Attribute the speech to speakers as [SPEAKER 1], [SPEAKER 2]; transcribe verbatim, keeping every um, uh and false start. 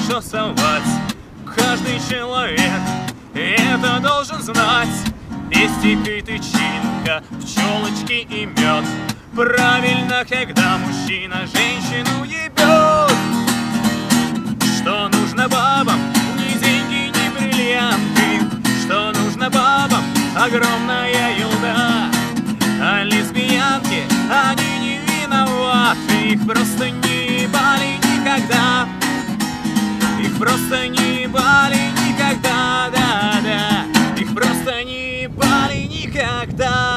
[SPEAKER 1] хорошо совать. Каждый человек это должен знать. Пестик и тычинка, пчелочки и мед. Правильно, когда мужчина женщину ебет. Что нужно бабам? Ни деньги, ни бриллианты. Что нужно бабам? Огромная елда. А лесбиянки, они не виноваты. Их просто не ебали никогда. Их просто не ебали никогда, да-да. Их просто не ебали никогда.